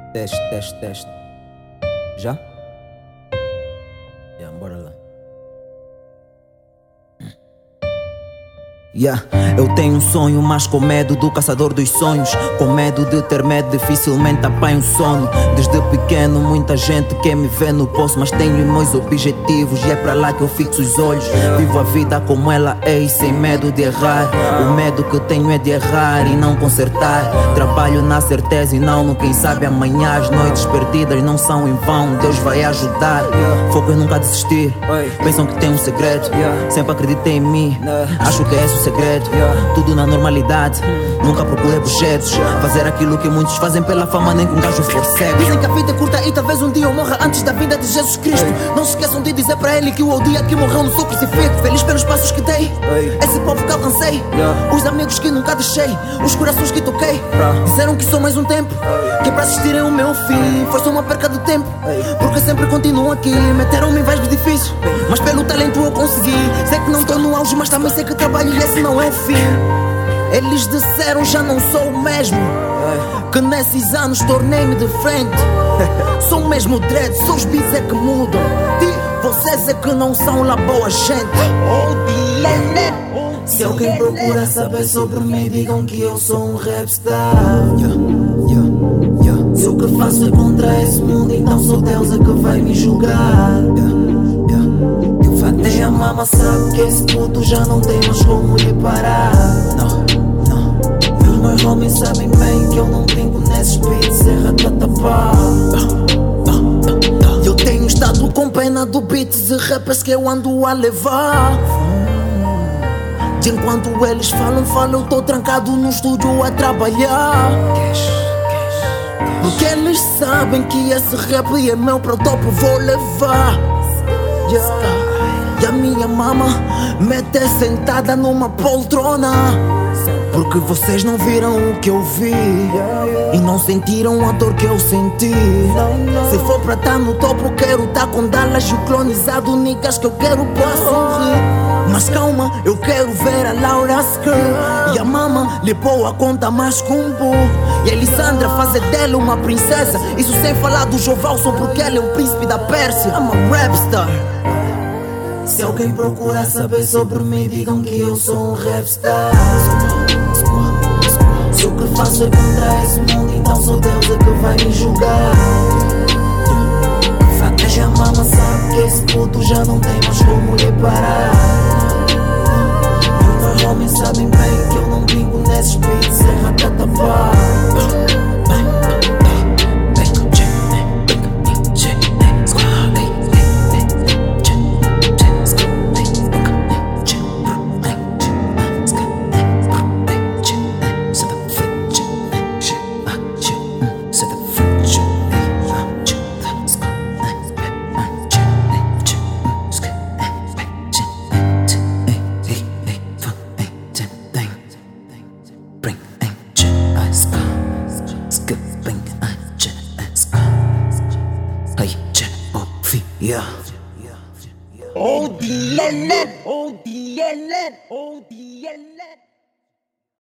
Teste, teste, teste. Já? Bora lá. Eu tenho um sonho, mas com medo do caçador dos sonhos. Com medo de ter medo, dificilmente apanho sono. Desde pequeno muita gente quer me ver no poço, mas tenho meus objetivos e é pra lá que eu fixo os olhos. Vivo a vida como ela é e sem medo de errar. O medo que tenho é de errar e não consertar. Trabalho na certeza e não no quem sabe amanhã. As noites perdidas não são em vão, Deus vai ajudar. Foco em nunca desistir. Pensam que tem um segredo, sempre acreditei em mim. Acho que é esse o segredo. Tudo na normalidade, nunca procurei projetos. Fazer aquilo que muitos fazem pela fama, nem que um gajo for cego. Dizem que a vida é curta e talvez um dia eu morra antes da vinda de Jesus Cristo. Não se esqueçam de dizer para ele que o dia que morreu no seu crucifixo. Feliz pelos passos que dei, esse povo que alcancei, os amigos que nunca deixei, os corações que toquei. Disseram que só mais um tempo, que é para assistirem o meu fim. Foi só uma perca de tempo, porque sempre continuo aqui. Meteram-me em vibes difíceis, mas pelo talento eu consegui. Sei que não estou no auge, mas também sei que trabalho e esse não é o fim. Eles disseram já não sou o mesmo, que nesses anos tornei-me diferente. Sou o mesmo dread, só os beats é que mudam. Vocês é que não são lá boa gente. Se alguém procura saber sobre mim, digam que eu sou um rapstar. Se o que faço é contra esse mundo, então sou Deus é que vai me julgar. Até a mama sabe que esse puto já não tem mais como lhe parar. Os meus homens sabem bem que eu não brinco nesses beats, é ratatapá. Eu tenho estado com pena do beats de rappers que eu ando a levar. De enquanto eles falam, eu tô trancado no estúdio a trabalhar. Porque eles sabem que esse rap é meu, pro topo vou levar. E a minha mama mete sentada numa poltrona, porque vocês não viram o que eu vi e não sentiram a dor que eu senti. Se for pra tá no topo, quero tá com Dallas e o clonizado, niggas que eu quero pra sorrir. Mas calma, eu quero ver a Laura Skirt e a mama limpou a conta mais combo. E a Elisandra fazer dela uma princesa, isso sem falar do Jovalson, porque ela é o príncipe da Pérsia. I'm a rapstar. Se alguém procura saber sobre mim, digam que eu sou um rapstar. Se o que faço é contra esse mundo, então sou Deus é que vai me julgar. Até a mama sabe que esse puto já não tem mais como lhe parar. E os meus homens sabem bem que eu não brinco nesses beats, é ratatapá. Oh, the LN, oh, the LN, oh, the LN.